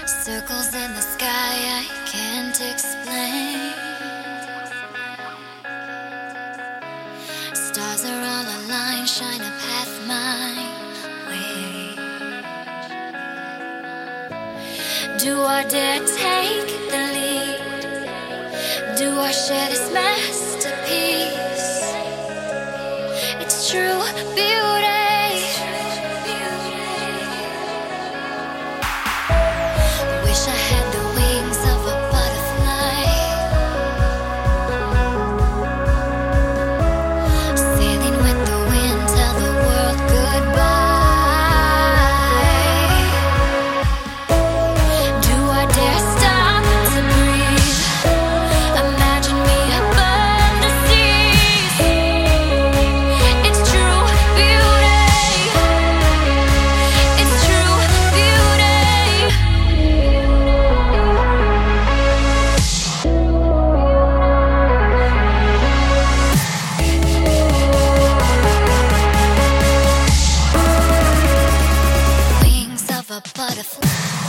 Circles in the sky I can't explain. Stars are all aligned, shine a path my way. Do I dare take the lead? Do I share this masterpiece? It's true beauty. Wish I had the wings of a butterfly, sailing with the wind, tell the world goodbye. Do I dare stop to breathe? Imagine me above the seas. It's true beauty. It's true beauty. Wings of a butterfly.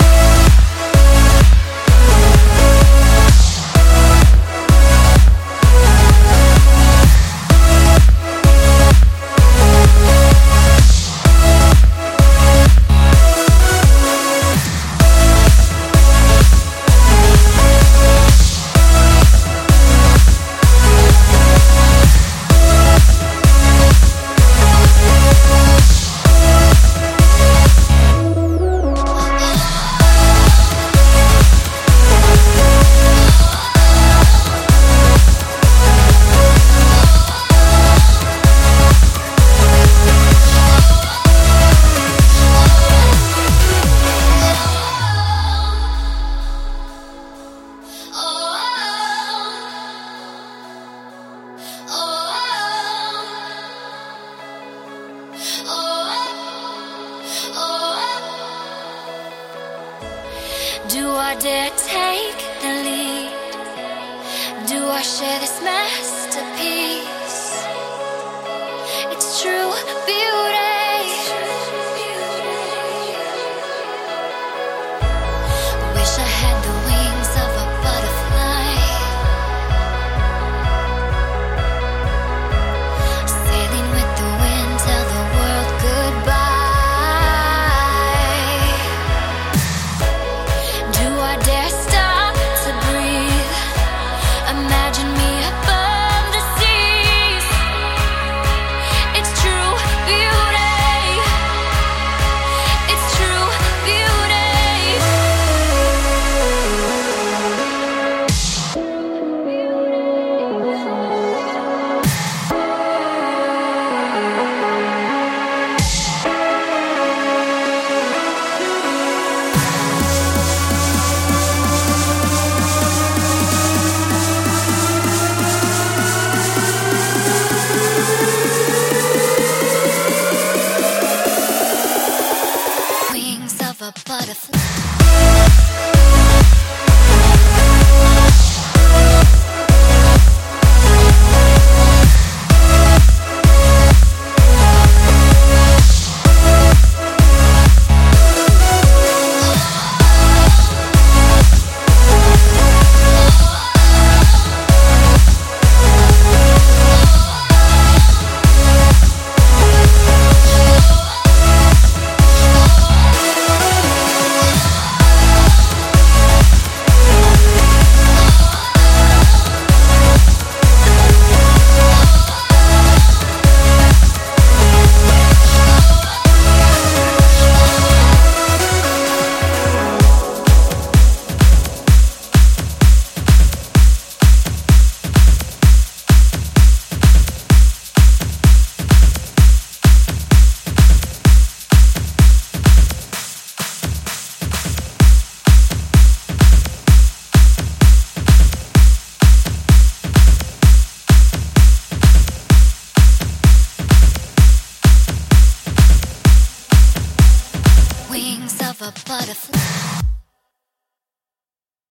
Do I dare take the lead? Do I share this masterpiece? It's true beauty. Wish I had the wings of a butterfly, sailing with the wind, tell the world goodbye. Do I dare stop to breathe? Imagine me above the seas. It's true beauty. It's true beauty. Wings of a butterfly. Wings of a butterfly.